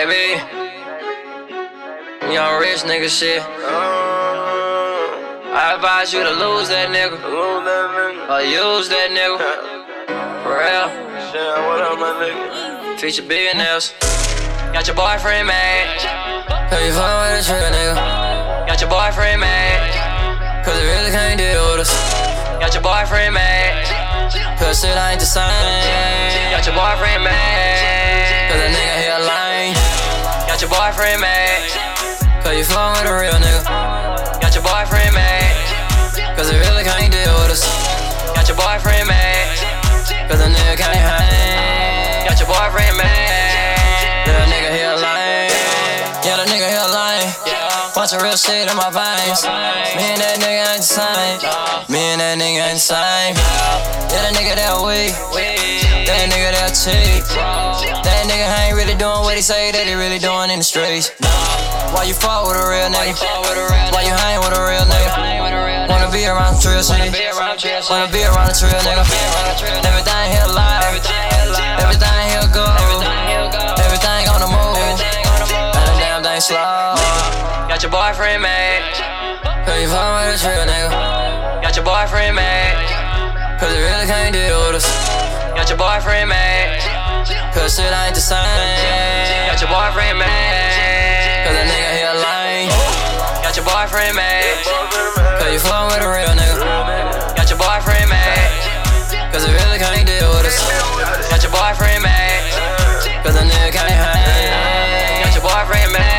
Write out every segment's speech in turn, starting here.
Baby, young rich nigga shit. I advise you to lose that nigga, or use that nigga. For real. What up, my nigga? Feature billionaires. Got your boyfriend mad, cause you fuckin' with a trigger nigga. Got your boyfriend mad, cause he really can't deal with us. Got your boyfriend mad, cause shit ain't the same. Got your boyfriend mad, cause that nigga here lying. Got your boyfriend mad, cause you fuckin' with a real nigga. Got your boyfriend mad, cause he really can't deal with us. Got your boyfriend mad, cause that nigga can't hang. Got your boyfriend mad, that nigga here lying. Yeah, that nigga here lying. Bunch of real shit in my veins. Me and that nigga ain't the same. Me and that nigga ain't the same. Yeah, that nigga that weak. That nigga that cheap. That nigga ain't really doing what he say that he really doing in the streets. Why you fuck with a real nigga? Why you hang with a real nigga? Wanna be around the trill shit. Wanna be around the trill nigga. Everything here live. Everything here good. Everything on the move. And the damn thing slow. Got your boyfriend mad, cause you fuckin' with a trill nigga. Got your boyfriend mad, cause he really can't deal with us. Got your boyfriend mad, cause shit ain't the same. Got your boyfriend mad, cause that nigga here lying. Got your boyfriend mad, cause you fuckin' with a real nigga. Got your boyfriend mad, cause he really can't deal with us. Got your boyfriend mad, cause that nigga can't hang. Got your boyfriend mad.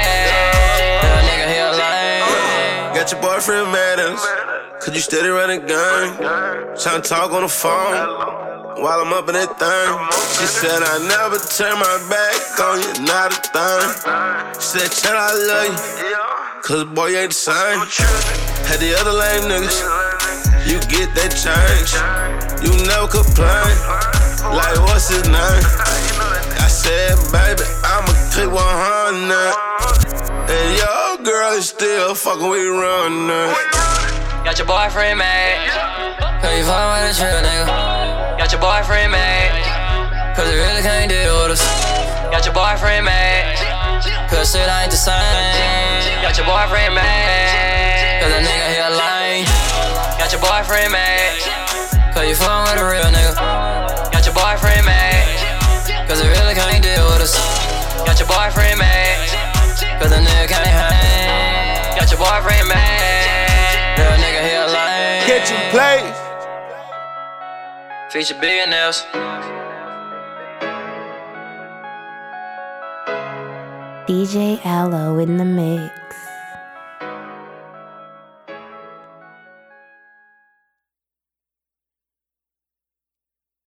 Got your boyfriend mad at us, cause you steady running gang. Tryna talk on the phone while I'm up in that thing. She said I never turn my back on you, not a thing. She said, child, I love you, cause boy, you ain't the same. Had the other lame niggas, you get that change. You never complain, like what's his name? I said, baby, I'ma keep 100. And your girl is still fucking with you running. Got your boyfriend mad, cause you fuckin' with a trill nigga. Got your boyfriend mad, cause he really can't deal with us. Got your boyfriend mad, cause shit ain't the same. Got your boyfriend mad, cause that nigga here lying. Got your boyfriend mad, cause you fuckin' with a real nigga. Got your boyfriend mad, cause he really can't deal with us. Got your boyfriend mad, cause that nigga can't hang. Got your boyfriend mad, that nigga here lying. Kitchen plays. Feature billionaires. DJ Aloe in the mix.